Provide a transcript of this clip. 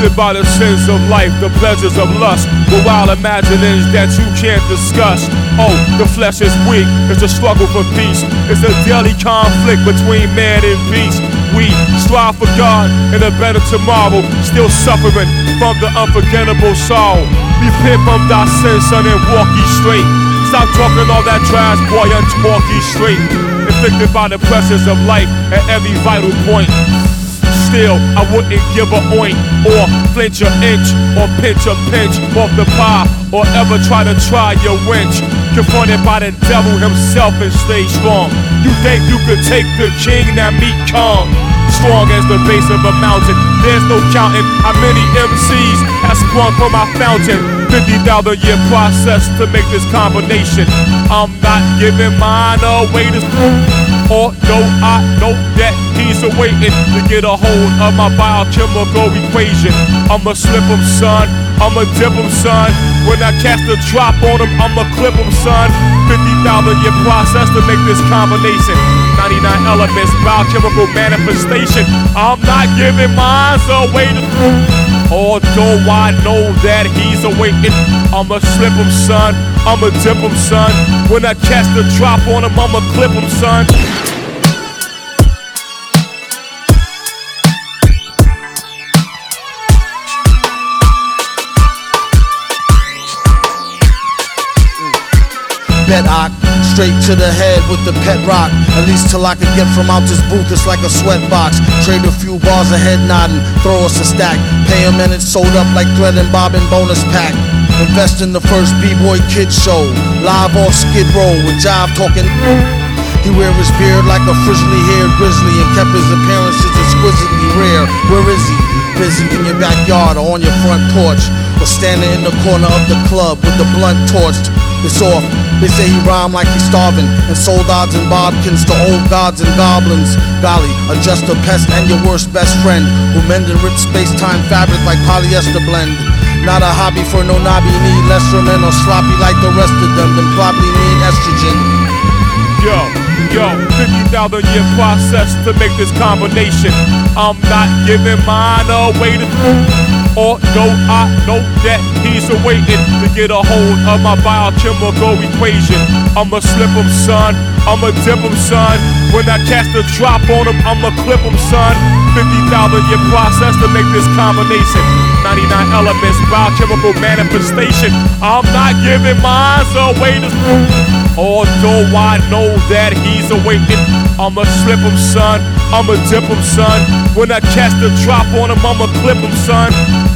Afflicted by the sins of life, the pleasures of lust, with wild imaginings that you can't discuss. Oh, the flesh is weak, it's a struggle for peace. It's a daily conflict between man and beast. We strive for God and a better tomorrow, still suffering from the unforgettable sorrow. Repent from thy sins, son, and walk ye straight. Stop talking all that trash, boy, and talk ye straight. Afflicted by the pressures of life at every vital point. Still, I wouldn't give a oint, or flinch an inch, or pinch a pinch off the pie, or ever try your winch. Confronted by the devil himself and stay strong. You think you could take the king, now meet Kong. Strong as the base of a mountain, there's no counting how many MCs have sprung from my fountain. 50,000 year process to make this combination. I'm not giving mine away to although I know that he's awaiting to get a hold of my biochemical equation. I'ma slip him, son, I'ma dip him, son. When I cast a drop on him, I'ma clip him, son. 50,000 year process to make this combination. 99 elements, biochemical manifestation. I'm not giving mine away to although I know that he's awaiting. I'ma slip him, son, I'ma dip him, son. When I cast a drop on him, I'ma clip him, son. Straight to the head with the pet rock. At least till I can get from out this booth, it's like a sweat box. Trade a few bars of head nodding, throw us a stack. Pay him and it's sold up like thread and bobbin bonus pack. Invest in the first B-boy kid show, live off Skid Row with Jive talking. He wear his beard like a frizzly haired grizzly and kept his appearances exquisitely rare. Where is he? Busy in your backyard or on your front porch, or standing in the corner of the club with the blunt torched. It's off. They say he rhymed like he's starving and sold odds and bodkins to old gods and goblins. Golly, a just a pest and your worst best friend who mend and rip space-time fabric like polyester blend. Not a hobby for no knobby, need less for men or sloppy like the rest of them, then probably need estrogen. Yo, 50,000 year process to make this combination. I'm not giving mine away to although I know that he's awaiting to get a hold of my biochemical equation. I'ma slip him, son, I'ma dip him, son. When I cast a drop on him, I'ma clip him, son. 50,000 year process to make this combination. 99 elements, biochemical manifestation. I'm not giving mine away to although I know that he's awaiting. I'ma slip him, son, I'ma dip him, son. When I cast a drop on him, I'ma clip him, son.